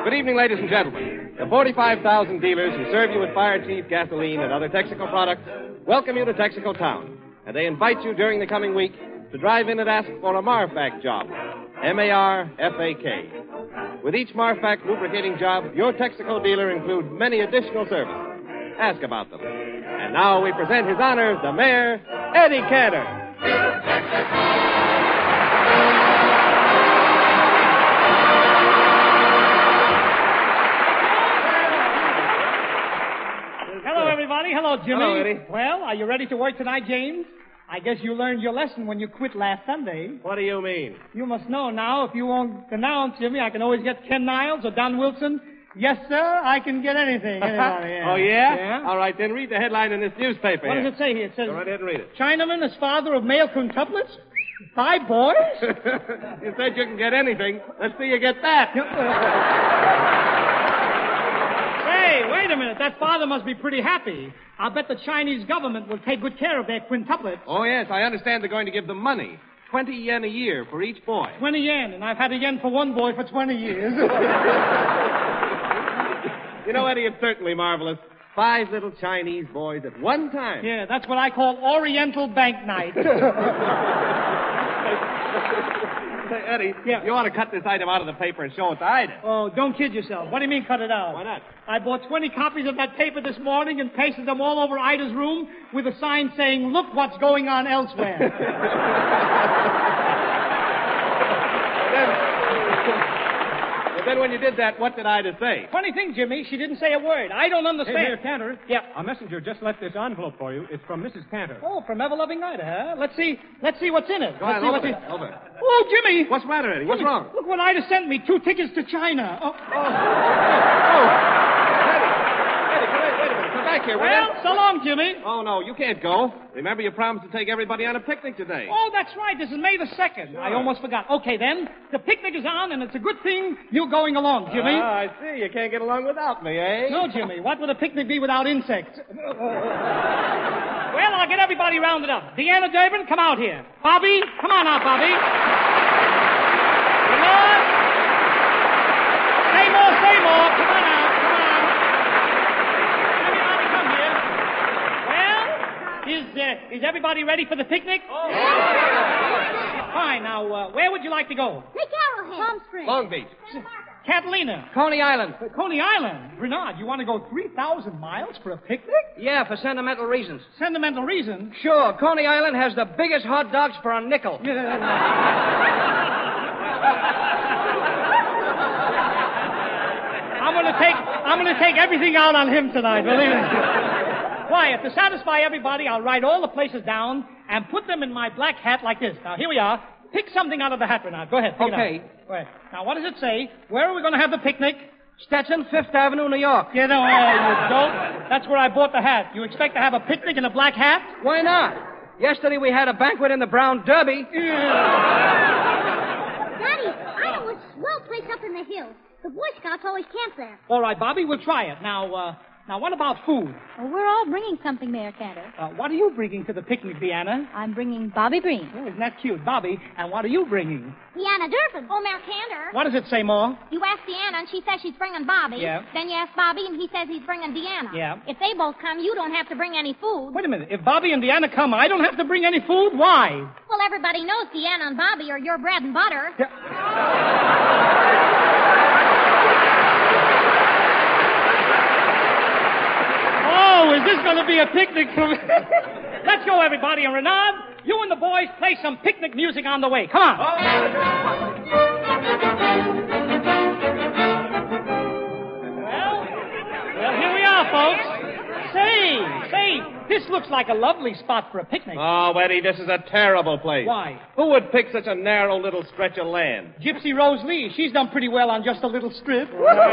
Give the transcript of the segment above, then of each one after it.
Good evening, ladies and gentlemen. The 45,000 dealers who serve you with Fire Chief gasoline and other Texaco products welcome you to Texaco Town. And they invite you during the coming week to drive in and ask for a Marfak job. M-A-R-F-A-K. With each Marfak lubricating job, your Texaco dealer includes many additional services. Ask about them. And now we present His Honor, the Mayor, Eddie Cantor. Hello, everybody. Hello, Jimmy. Hello, Eddie. Well, are you ready to work tonight, James? I guess you learned your lesson when you quit last Sunday. What do you mean? You must know now, if you won't announce, Jimmy, I can always get Ken Niles or Don Wilson. Yes, sir, I can get anything. Anybody, yeah. Oh, yeah? Yeah. All right, then read the headline in this newspaper What here. does it say here? It says, Go right ahead and read it. Chinaman is father of male quintuplets? 5 boys? You said you can get anything. Let's see you get that. Hey, wait a minute. That father must be pretty happy. I'll bet the Chinese government will take good care of their quintuplets. Oh, yes, I understand they're going to give them money. 20 yen a year for each boy. 20 yen, and I've had a yen for one boy for 20 years. You know, Eddie, it's certainly marvelous. 5 little Chinese boys at one time. Yeah, that's what I call Oriental Bank Night. Say, Eddie, Yeah. you ought to cut this item out of the paper and show it to Ida. Oh, don't kid yourself. What do you mean cut it out? Why not? I bought 20 copies of that paper this morning and pasted them all over Ida's room with a sign saying, "Look what's going on elsewhere." Then when you did that, what did Ida say? Funny thing, Jimmy, she didn't say a word. I don't understand. Hey, Mayor Cantor. Yeah. A messenger just left this envelope for you. It's from Mrs. Cantor. Oh, from ever-loving Ida, huh? Let's see what's in it. Go Let's ahead, see open what's in it. Open it. Oh, Jimmy! What's the matter, Eddie? What's wrong? Look what Ida sent me. 2 tickets to China. Oh. Eddie, wait a minute. Come back here, will Well, you? so long, Jimmy. Oh, no, you can't go. Remember, you promised to take everybody on a picnic today. Oh, that's right. This is May the 2nd. I almost forgot. Okay, then. The picnic is on, and it's a good thing you're going along, Jimmy. Ah, I see. You can't get along without me, eh? No, Jimmy. What would a picnic be without insects? Well, I'll get everybody rounded up. Deanna Durbin, come out here. Bobby, come on out, Bobby. Bernard. Say more. Come on out. Come on. Everybody come here. Well, is everybody ready for the picnic? Oh. Fine. Now, where would you like to go? Lake Arrowhead. Palm Springs. Long Beach. Catalina. Coney Island. Coney Island. Bernard, you want to go 3,000 miles for a picnic? Yeah, for sentimental reasons. Sentimental reason? Sure, Coney Island has the biggest hot dogs for a nickel. I'm gonna take everything out on him tonight, believe me. Quiet. To satisfy everybody, I'll write all the places down and put them in my black hat like this. Now, here we are. Pick something out of the hat, Bernard. Go ahead. Pick Okay. it out. Go ahead. Now, what does it say? Where are we going to have the picnic? Stetson, 5th Avenue, New York. You know, you don't. That's where I bought the hat. You expect to have a picnic in a black hat? Why not? Yesterday we had a banquet in the Brown Derby. Daddy, I know a swell place up in the hills. The Boy Scouts always camp there. All right, Bobby, we'll try it. Now, what about food? Well, we're all bringing something, Mayor Cantor. What are you bringing to the picnic, Deanna? I'm bringing Bobby Breen. Oh, isn't that cute, Bobby? And what are you bringing? Deanna Durbin. Oh, Mayor Cantor. What does it say, Ma? You ask Deanna, and she says she's bringing Bobby. Yeah. Then you ask Bobby, and he says he's bringing Deanna. Yeah. If they both come, you don't have to bring any food. Wait a minute. If Bobby and Deanna come, I don't have to bring any food? Why? Well, everybody knows Deanna and Bobby are your bread and butter. Oh, is this going to be a picnic for me? Let's go, everybody. And Renard, you and the boys play some picnic music on the way. Come on. Well, here we are, folks. Say, this looks like a lovely spot for a picnic. Oh, Eddie, this is a terrible place. Why? Who would pick such a narrow little stretch of land? Gypsy Rose Lee. She's done pretty well on just a little strip.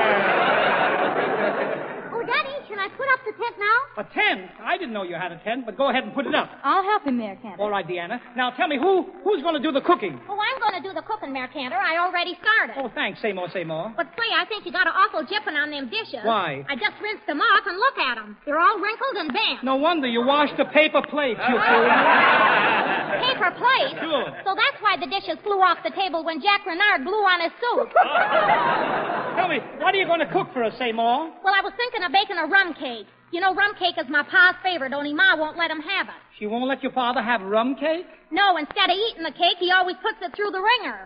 Oh, Daddy, should I put up the tent now? A tent? I didn't know you had a tent, but go ahead and put it up. I'll help him, Mayor Cantor. All right, Deanna. Now tell me, who's going to do the cooking? Oh, I'm going to do the cooking, Mayor Cantor. I already started. Oh, thanks. Say more. But say, I think you got an awful jipping on them dishes. Why? I just rinsed them off and look at them. They're all wrinkled and bent. No wonder you washed the paper plates, you fool. Paper plate? Sure. So that's why the dishes flew off the table when Jack Renard blew on his suit. Tell me, what are you going to cook for us, Seymour? Well, I was thinking of baking a rum cake. You know, rum cake is my pa's favorite, only Ma won't let him have it. She won't let your father have rum cake? No, instead of eating the cake, he always puts it through the ringer.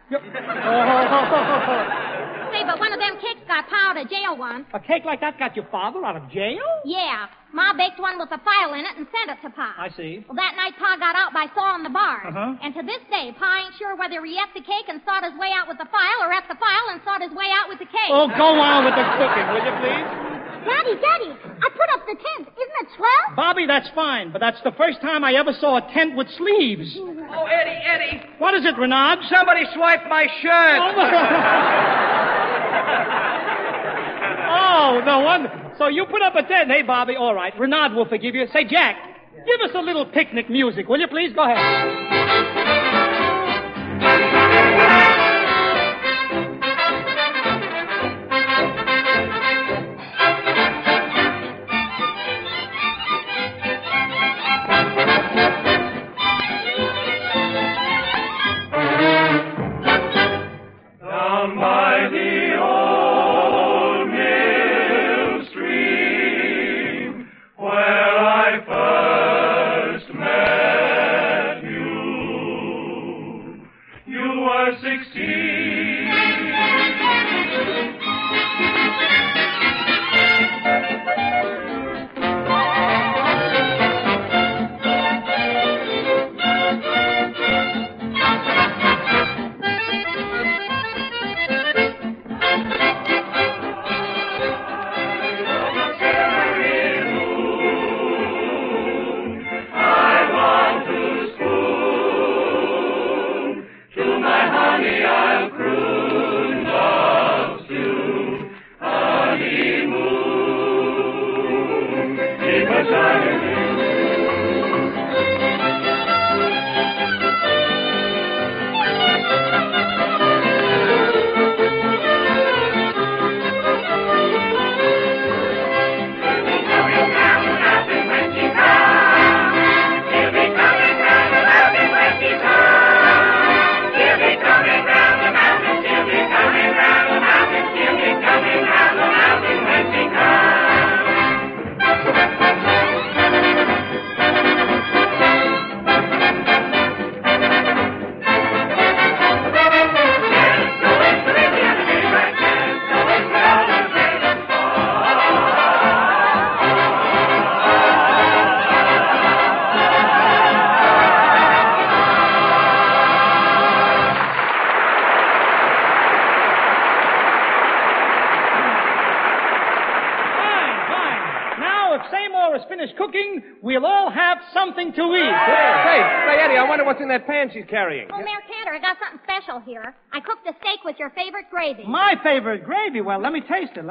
Say, but one of them cakes got Pa out of jail once. A cake like that got your father out of jail? Yeah. Ma baked one with a file in it and sent it to Pa. I see. Well, that night Pa got out by sawing the bars. Uh-huh. And to this day, Pa ain't sure whether he ate the cake and sawed his way out with the file or ate the file and sawed his way out with the cake. Oh, go on with the cooking, will you, please? Daddy, I put up the tent. Isn't it swell? Bobby, that's fine, but that's the first time I ever saw a tent with sleeves. Oh, Eddie. What is it, Renard? Somebody swiped my shirt. Oh, no wonder. So you put up a tent. Hey, Bobby, all right. Renard will forgive you. Say, Jack, give us a little picnic music, will you, please? Go ahead. Cooking, we'll all have something to eat. Say, Eddie, I wonder what's in that pan she's carrying. Oh, Mayor Cantor, I got something special here. I cooked a steak with your favorite gravy. My favorite gravy? Well, let me taste it.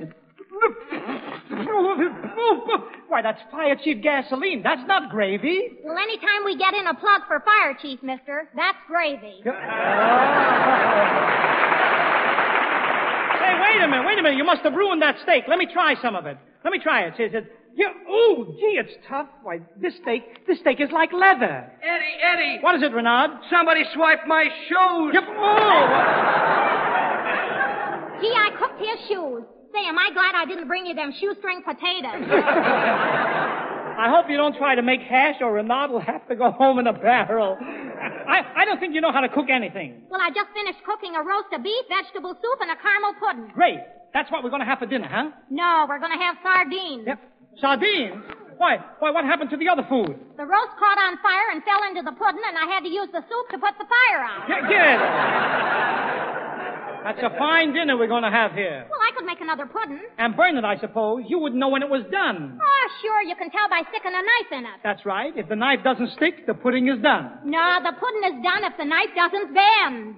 Why, that's fire chief gasoline. That's not gravy. Well, anytime we get in a plug for fire chief, mister, that's gravy. Hey, wait a minute. You must have ruined that steak. Let me try some of it. Let me try it. Says it. Yeah, oh, gee, it's tough. Why, this steak is like leather. Eddie. What is it, Renard? Somebody swiped my shoes. Yep. Oh. Gee, I cooked his shoes. Say, am I glad I didn't bring you them shoestring potatoes. I hope you don't try to make hash or Renard will have to go home in a barrel. I don't think you know how to cook anything. Well, I just finished cooking a roast of beef, vegetable soup, and a caramel pudding. Great. That's what we're going to have for dinner, huh? No, we're going to have sardines. Yep. Sardines? Why, what happened to the other food? The roast caught on fire and fell into the pudding, and I had to use the soup to put the fire out. Get. That's a fine dinner we're going to have here. Well, I could make another pudding. And burn it, I suppose. You wouldn't know when it was done. Oh, sure. You can tell by sticking a knife in it. That's right. If the knife doesn't stick, the pudding is done. No, the pudding is done if the knife doesn't bend.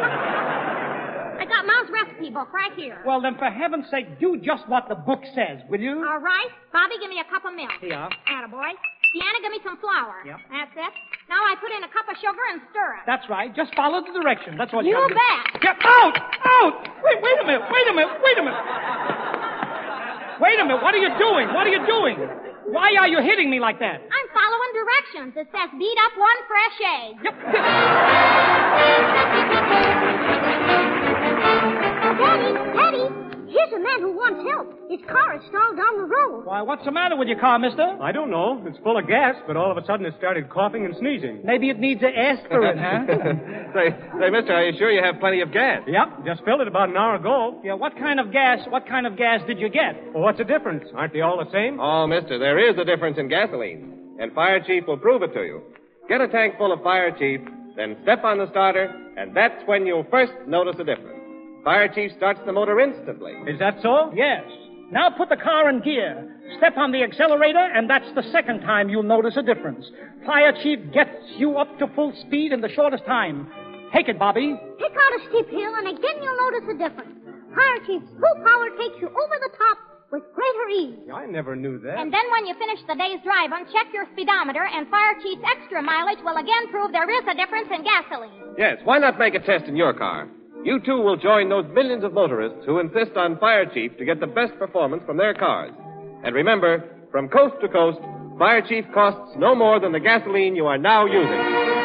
I got Ma's recipe book right here. Well, then, for heaven's sake, do just what the book says, will you? All right. Bobby, give me a cup of milk. Here. Attaboy. Deanna, give me some flour. Yep. That's it. Now I put in a cup of sugar and stir it. That's right. Just follow the directions. That's what You gotta do. bet. Get out! Wait a minute. Wait a minute. What are you doing? Why are you hitting me like that? I'm following directions. It says beat up one fresh egg. Yep. Daddy, here's a map. man who wants help. His car is stalled down the road. Why, what's the matter with your car, mister? I don't know. It's full of gas, but all of a sudden it started coughing and sneezing. Maybe it needs an aspirin, huh? Say, mister, are you sure you have plenty of gas? Yep, just filled it about an hour ago. Yeah, what kind of gas did you get? Well, what's the difference? Aren't they all the same? Oh, mister, there is a difference in gasoline. And Fire Chief will prove it to you. Get a tank full of Fire Chief, then step on the starter, and that's when you'll first notice a difference. Fire Chief starts the motor instantly. Is that so? Yes. Now put the car in gear. Step on the accelerator, and that's the second time you'll notice a difference. Fire Chief gets you up to full speed in the shortest time. Take it, Bobby. Pick out a steep hill, and again you'll notice a difference. Fire Chief's full power takes you over the top with greater ease. I never knew that. And then when you finish the day's drive, uncheck your speedometer, and Fire Chief's extra mileage will again prove there is a difference in gasoline. Yes, why not make a test in your car? You too will join those millions of motorists who insist on Fire Chief to get the best performance from their cars. And remember, from coast to coast, Fire Chief costs no more than the gasoline you are now using.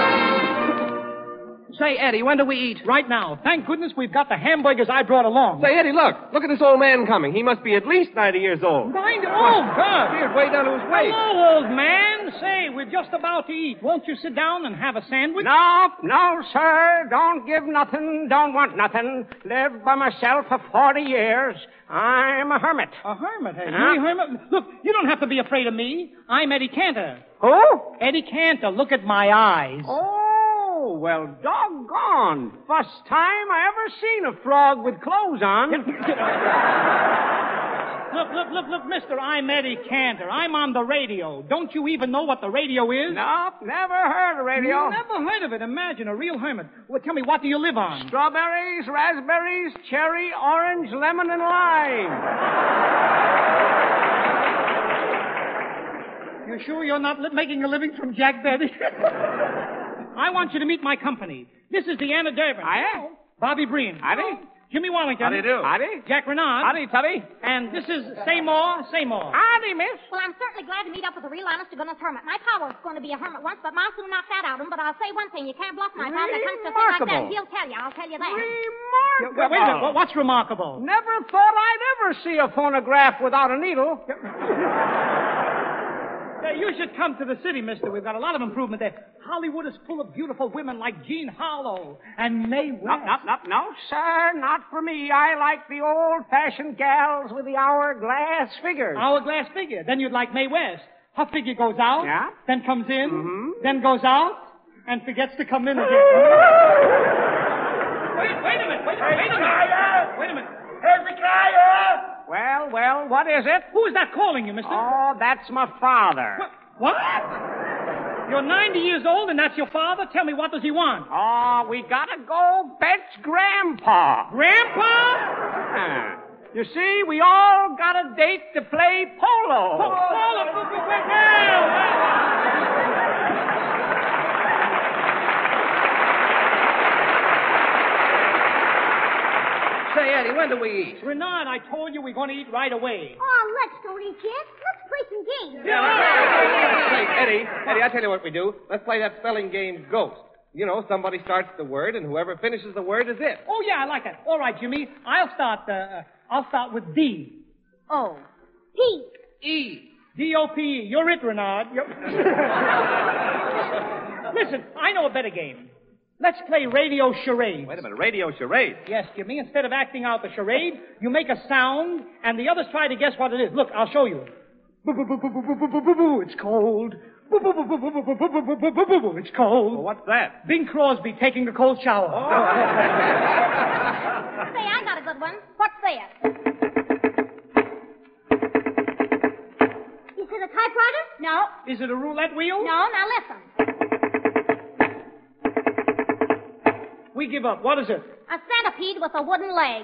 Say, Eddie, when do we eat? Right now. Thank goodness we've got the hamburgers I brought along. Say, Eddie, look at this old man coming. He must be at least 90 years old. 90? Oh, God. Beard way down to his waist. Hello, old man. Say, we're just about to eat. Won't you sit down and have a sandwich? No, sir. Don't give nothing. Don't want nothing. Lived by myself for 40 years. I'm a hermit. A hermit, hey? Huh? You a hermit? Look, you don't have to be afraid of me. I'm Eddie Cantor. Who? Eddie Cantor. Look at my eyes. Oh, well, doggone. First time I ever seen a frog with clothes on. Look, mister, I'm Eddie Cantor. I'm on the radio. Don't you even know what the radio is? Nope, never heard of radio. You never heard of it. Imagine, a real hermit. Well, tell me, what do you live on? Strawberries, raspberries, cherry, orange, lemon, and lime. You sure you're not making a living from Jack Benny? I want you to meet my company. This is Deanna Durbin. Hiya. Bobby Breen. Howdy. Jimmy Wallington. How do you do? Howdy. Jack Renard. Howdy, Tubby. And this is Seymour. Howdy, miss. Well, I'm certainly glad to meet up with a real honest-to-goodness hermit. My pa was going to be a hermit once, but Ma soon knocked that out of him. But I'll say one thing. You can't bluff my pa. When it comes to things like that, he'll tell you. I'll tell you that. Remarkable. Wait a minute. What's remarkable? Never thought I'd ever see a phonograph without a needle. You should come to the city, mister. We've got a lot of improvement there. Hollywood is full of beautiful women like Jean Harlow and Mae West. No, sir, not for me. I like the old-fashioned gals with the hourglass figures. Hourglass figure. Then you'd like Mae West. Her figure goes out, Yeah. then comes in, Mm-hmm. then goes out, and forgets to come in again. Wait a minute. Well, what is it? Who is that calling you, mister? Oh, that's my father. What? You're 90 years old and that's your father? Tell me, what does he want? Oh, we gotta go fetch Grandpa. Grandpa? You see, we all got a date to play polo. Say, Eddie, when do we eat? Renard, I told you we're going to eat right away. Oh, let's don't eat yet. Let's play some games. Hey, Eddie, I tell you what we do. Let's play that spelling game, Ghost. You know, somebody starts the word, and whoever finishes the word is it. Oh, yeah, I like that. All right, Jimmy, I'll start with D. Oh. P. E. D-O-P-E. You're it, Renard. Listen, I know a better game. Let's play radio charades. Wait a minute, radio charade. Yes, Jimmy. Instead of acting out the charade, you make a sound, and the others try to guess what it is. Look, I'll show you. It's cold. It's cold. Well, what's that? Bing Crosby taking a cold shower. Say, I got a good one. What's this? Is it a typewriter? No. Is it a roulette wheel? No, now listen. We give up. What is it? A centipede with a wooden leg.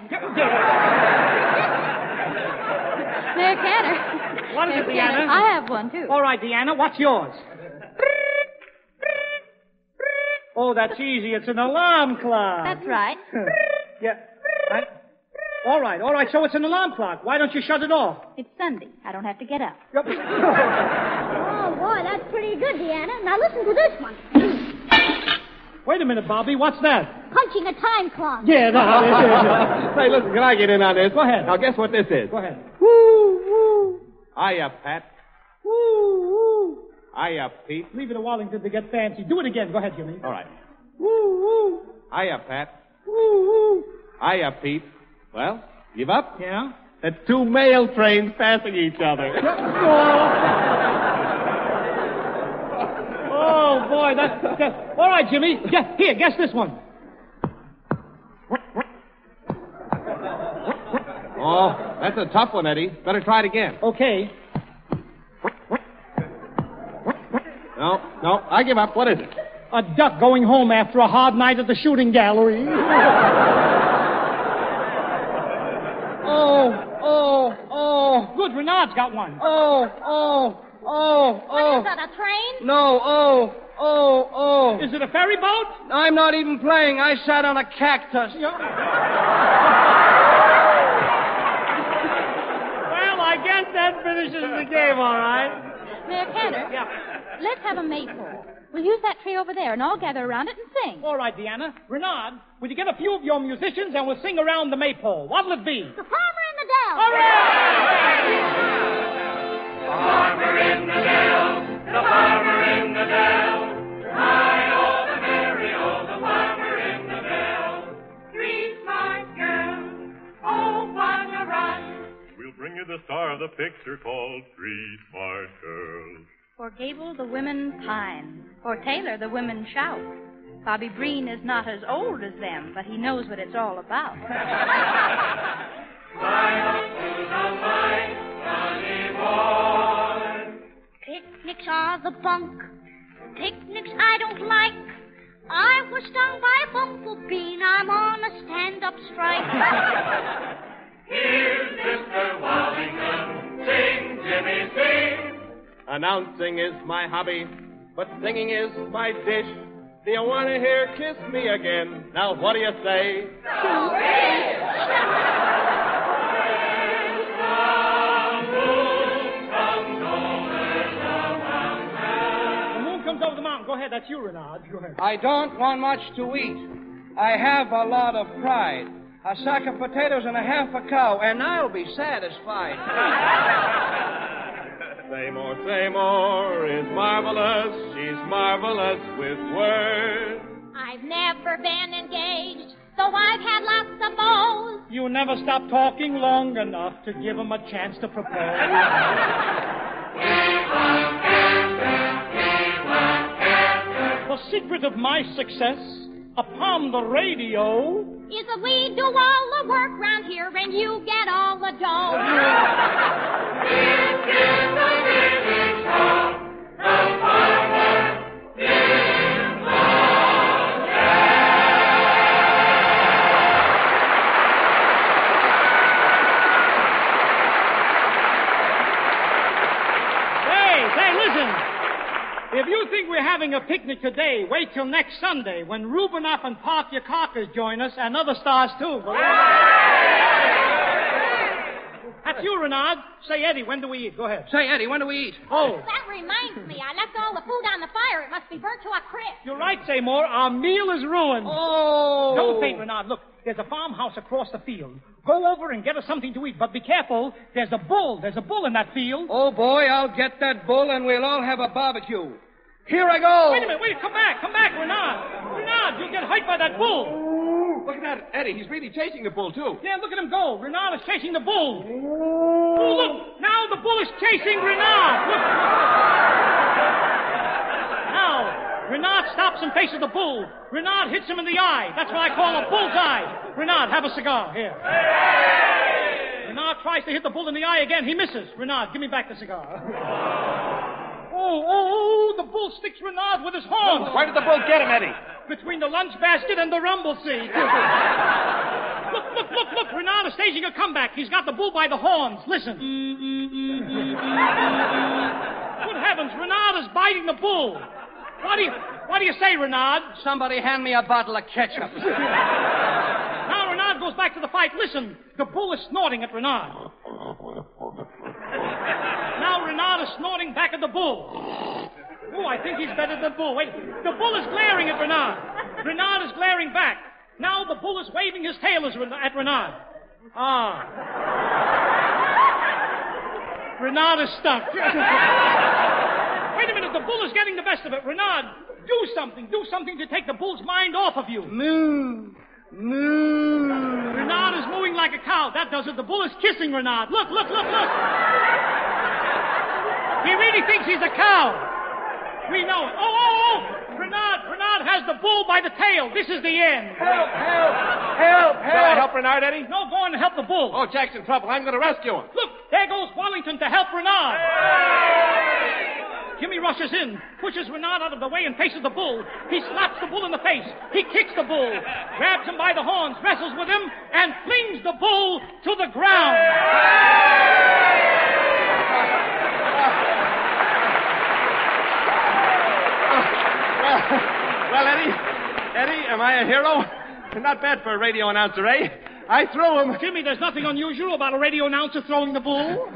Mayor Cantor. What is it, Deanna? I have one, too. All right, Deanna, what's yours? Oh, that's easy. It's an alarm clock. That's right. Yeah. All right. So it's an alarm clock. Why don't you shut it off? It's Sunday. I don't have to get up. Oh, boy, that's pretty good, Deanna. Now listen to this one. Wait a minute, Bobby. What's that? punching a time clock. Yeah, that. Say, listen, can I get in on this? Go ahead. Now, guess what this is? Go ahead. Woo, woo. Hiya, Pat. Woo, woo. Hiya, Pete. Leave it to Wallington to get fancy. Do it again. Go ahead, Jimmy. All right. Woo, woo. Hiya, Pat. Woo, woo. Hiya, Pete. Well, give up? Yeah? That's two mail trains passing each other. Oh, boy, that's... All right, Jimmy. Here, guess this one. Oh, that's a tough one, Eddie. Better try it again. Okay. No, I give up. What is it? A duck going home after a hard night at the shooting gallery. Oh. Good, Renard's got one. What is that, a train? No, oh. Is it a ferry boat? I'm not even playing. I sat on a cactus. Well, I guess that finishes the game, all right. Mayor Cantor? Yeah. Let's have a maypole. We'll use that tree over there and all gather around it and sing. All right, Deanna. Renard, will you get a few of your musicians and we'll sing around the maypole? What'll it be? The Farmer in the Dell. Hooray! Farmer in the dell, the farmer in the dell. Hi-oh, the merry-oh, the farmer in the dell. Three smart girls, oh, what a run. We'll bring you the star of the picture called Three Smart Girls. For Gable, the women pine. For Taylor, the women shout. Bobby Breen is not as old as them, but he knows what it's all about. Picnics are the bunk. Picnics I don't like. I was stung by a bumblebee. I'm on a stand-up strike. Here's Mr. Wallington, sing, Jimmy, sing. Announcing is my hobby, but singing is my dish. Do you want to hear Kiss Me Again? Now, what do you say? The moon comes over the mountain. Go ahead, that's you, Renard. Go ahead. I don't want much to eat. I have a lot of pride. A sack of potatoes and a half a cow, and I'll be satisfied. Say more is marvelous. She's marvelous with words. I've never been engaged, though I've had lots of beaux. You never stop talking long enough to give him a chance to propose. The secret of my success upon the radio Is that we do all the work round here and you get all the dough. Hey, listen. If you think we're having a picnic today, wait till next Sunday when Rubinoff and Park Yakakis join us and other stars, too. That's you, Renard. Say, Eddie, when do we eat? Go ahead. Say, Eddie, when do we eat? Oh. That reminds me, I left all the food on the fire. It must be burnt to a crisp. You're right, Seymour. Our meal is ruined. Oh. Don't faint, Renard. Look, there's a farmhouse across the field. Go over and get us something to eat, but be careful. There's a bull. There's a bull in that field. Oh, boy, I'll get that bull and we'll all have a barbecue. Here I go. Wait a minute. Come back, Renard. Renard, you'll get hurt by that bull. Look at that, Eddie. He's really chasing the bull, too. Yeah, look at him go. Renard is chasing the bull. Oh, look. Now the bull is chasing Renard. Look. Now, Renard stops and faces the bull. Renard hits him in the eye. That's what I call a bull's eye. Renard, have a cigar. Here. Renard tries to hit the bull in the eye again. He misses. Renard, give me back the cigar. Oh, the bull sticks Renard with his horns. Where did the bull get him, Eddie? Between the lunch basket and the rumble seat. Look. Renard is staging a comeback. He's got the bull by the horns. Listen. Good heavens, Renard is biting the bull. What do you say, Renard? Somebody hand me a bottle of ketchup. Now Renard goes back to the fight. Listen, the bull is snorting at Renard. Now Renard is snorting back at the bull. Oh, I think he's better than the bull. Wait, the bull is glaring at Renard. Renard is glaring back. Now the bull is waving his tail at Renard. Ah. Renard is stuck. Wait a minute, the bull is getting the best of it. Renard, do something. Do something to take the bull's mind off of you. Moo. Moo. Renard is mooing like a cow. That does it. The bull is kissing Renard. Look. He really thinks he's a cow. We know it. Oh. Renard has the bull by the tail. This is the end. Help. Shall I help Renard, Eddie? No, go on and help the bull. Oh, Jack's in trouble. I'm going to rescue him. Look, there goes Wallington to help Renard. Jimmy rushes in, pushes Renard out of the way and faces the bull. He slaps the bull in the face. He kicks the bull, grabs him by the horns, wrestles with him, and flings the bull to the ground. Well, Eddie, am I a hero? Not bad for a radio announcer, eh? I threw him. Jimmy, there's nothing unusual about a radio announcer throwing the bull.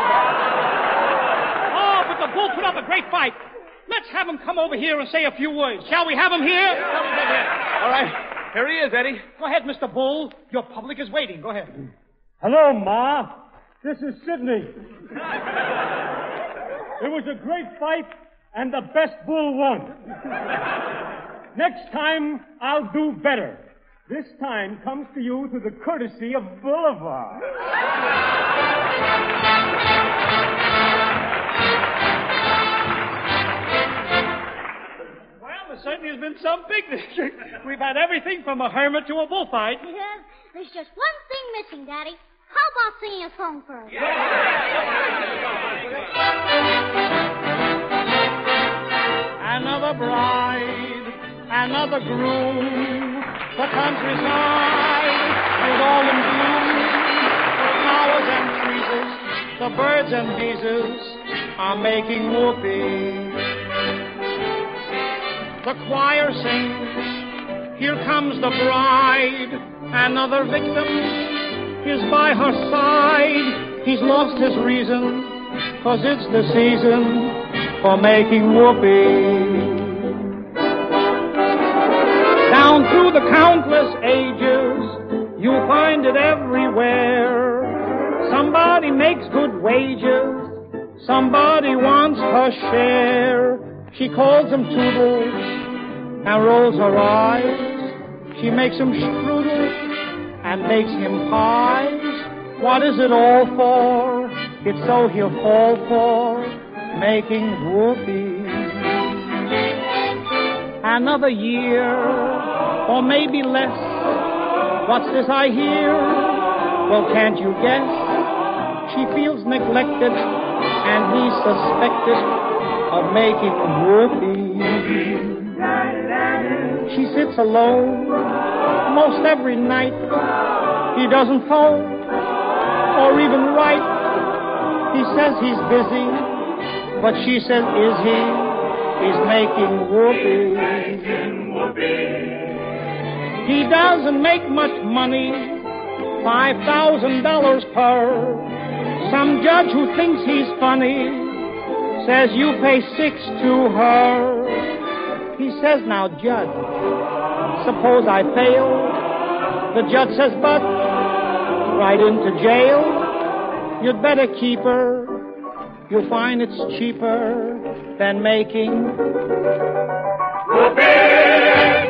Oh, but the bull put up a great fight. Let's have him come over here and say a few words. Shall we have him here? All right. Here he is, Eddie. Go ahead, Mr. Bull. Your public is waiting. Go ahead. Hello, Ma. This is Sidney. It was a great fight, and the best bull won. Next time, I'll do better. This time comes to you through the courtesy of Boulevard. Well, there certainly has been some picnic. We've had everything from a hermit to a bullfight. Yeah, there's just one thing missing, Daddy. How about singing a song first? Another bride, another groom, the countryside is all in bloom. The flowers and trees, the birds and bees are making whoopee. The choir sings, here comes the bride, another victim is by her side. He's lost his reason, 'cause it's the season for making whoopee. Down through the countless ages, you'll find it everywhere. Somebody makes good wages, somebody wants her share. She calls him Toodles and rolls her eyes. She makes him strudels and makes him pies. What is it all for? It's so he'll fall for making whoopee. Another year, or maybe less. What's this I hear? Well, can't you guess? She feels neglected, and he's suspected of making whoopee. She sits alone most every night. He doesn't phone or even write. He says he's busy, but she says, is he? He's making whoopee. He doesn't make much money, $5,000 per. Some judge who thinks he's funny says you pay $6 to her. He says, now, Judge, suppose I fail. The judge says, but right into jail. You'd better keep her. You'll find it's cheaper than making whoopee.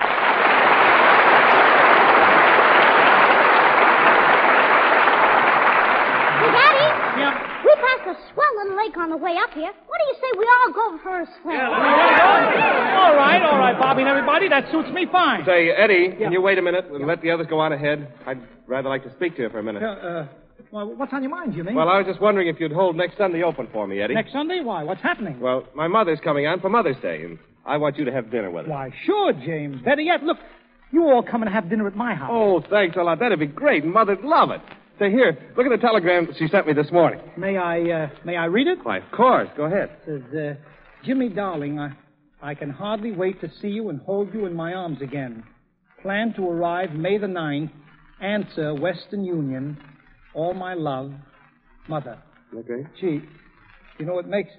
A swell little lake on the way up here. What do you say we all go for a swim? All right, Bobby and everybody. That suits me fine. Say, Eddie, can you wait a minute and let the others go on ahead? I'd rather like to speak to you for a minute. Well, what's on your mind, Jimmy? Well, I was just wondering if you'd hold next Sunday open for me, Eddie. Next Sunday? Why? What's happening? Well, my mother's coming on for Mother's Day, and I want you to have dinner with her. Why, sure, James. Better yet, look, you all come and have dinner at my house. Oh, thanks a lot. That'd be great. Mother'd love it. Say, here, look at the telegram she sent me this morning. May I read it? Why, of course. Go ahead. It says, Jimmy, darling, I can hardly wait to see you and hold you in my arms again. Plan to arrive May the 9th. Answer, Western Union. All my love, Mother. Okay. Gee, you know, it makes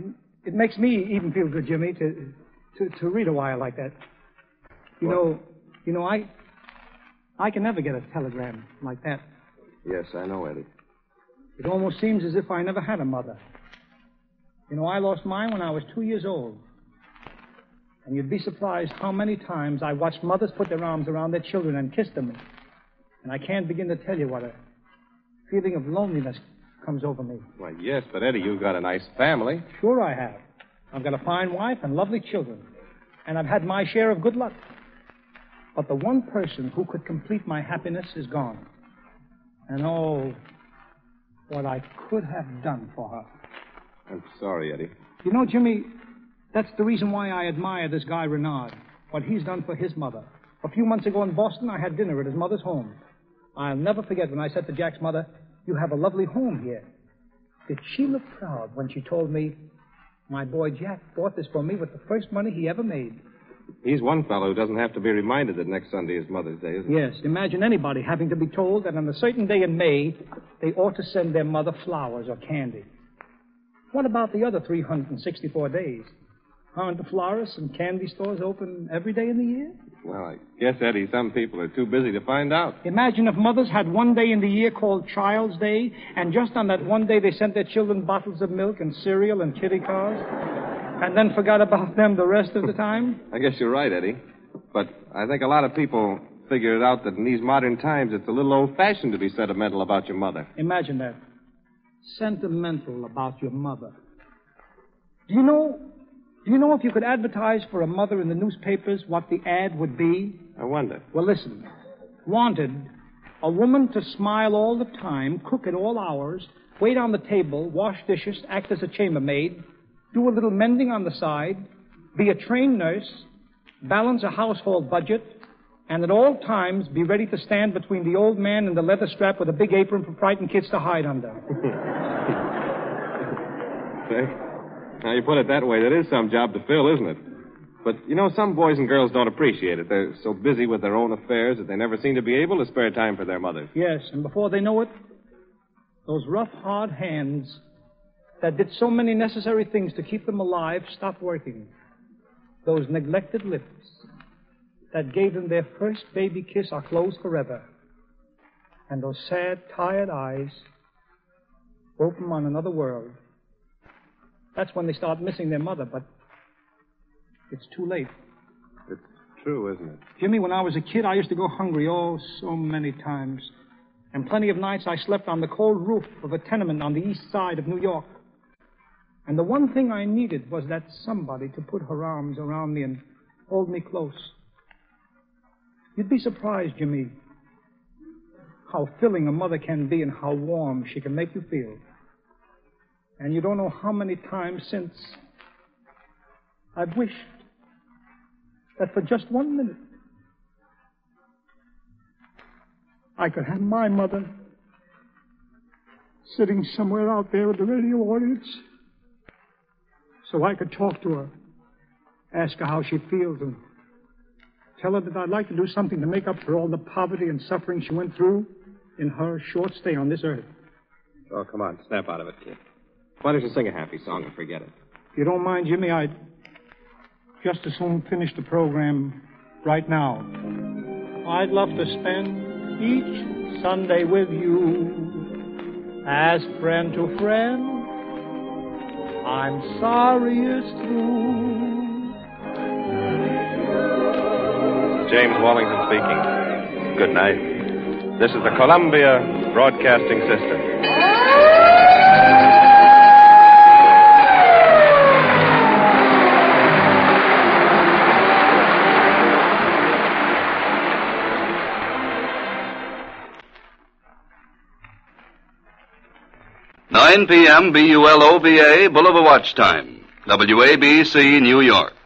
me even feel good, Jimmy, to read a wire like that. You know, You know, I can never get a telegram like that. Yes, I know, Eddie. It almost seems as if I never had a mother. You know, I lost mine when I was 2 years old. And you'd be surprised how many times I watched mothers put their arms around their children and kiss them. And I can't begin to tell you what a feeling of loneliness comes over me. Why, yes, but Eddie, you've got a nice family. Sure I have. I've got a fine wife and lovely children. And I've had my share of good luck. But the one person who could complete my happiness is gone. And oh, what I could have done for her. I'm sorry, Eddie. You know, Jimmy, that's the reason why I admire this guy Renard, what he's done for his mother. A few months ago in Boston, I had dinner at his mother's home. I'll never forget when I said to Jack's mother, "You have a lovely home here." Did she look proud when she told me, "My boy Jack bought this for me with the first money he ever made." He's one fellow who doesn't have to be reminded that next Sunday is Mother's Day, isn't he? Yes, imagine anybody having to be told that on a certain day in May, they ought to send their mother flowers or candy. What about the other 364 days? Aren't the florists and candy stores open every day in the year? Well, I guess, Eddie, some people are too busy to find out. Imagine if mothers had one day in the year called Child's Day, and just on that one day they sent their children bottles of milk and cereal and kitty cars, and then forgot about them the rest of the time? I guess you're right, Eddie. But I think a lot of people figure it out that in these modern times it's a little old-fashioned to be sentimental about your mother. Imagine that. Sentimental about your mother. Do you know if you could advertise for a mother in the newspapers what the ad would be? I wonder. Well, listen. Wanted, a woman to smile all the time, cook at all hours, wait on the table, wash dishes, act as a chambermaid, do a little mending on the side, be a trained nurse, balance a household budget, and at all times be ready to stand between the old man and the leather strap with a big apron for frightened kids to hide under. Now, you put it that way, that is some job to fill, isn't it? But, you know, some boys and girls don't appreciate it. They're so busy with their own affairs that they never seem to be able to spare time for their mothers. Yes, and before they know it, those rough, hard hands that did so many necessary things to keep them alive stop working. Those neglected lips that gave them their first baby kiss are closed forever. And those sad, tired eyes open on another world. That's when they start missing their mother, but it's too late. It's true, isn't it? Jimmy, when I was a kid, I used to go hungry, oh, so many times. And plenty of nights I slept on the cold roof of a tenement on the east side of New York. And the one thing I needed was that somebody to put her arms around me and hold me close. You'd be surprised, Jimmy, how filling a mother can be and how warm she can make you feel. And you don't know how many times since I've wished that for just 1 minute I could have my mother sitting somewhere out there with the radio audience so I could talk to her, ask her how she feels, and tell her that I'd like to do something to make up for all the poverty and suffering she went through in her short stay on this earth. Oh, come on, snap out of it, kid. Why don't you sing a happy song and forget it? If you don't mind, Jimmy, I'd just as soon finish the program right now. I'd love to spend each Sunday with you as friend to friend. I'm sorry it's true. James Wallington speaking. Good night. This is the Columbia Broadcasting System. Nine p.m. BULOVA Bulova Watch Time. WABC, New York.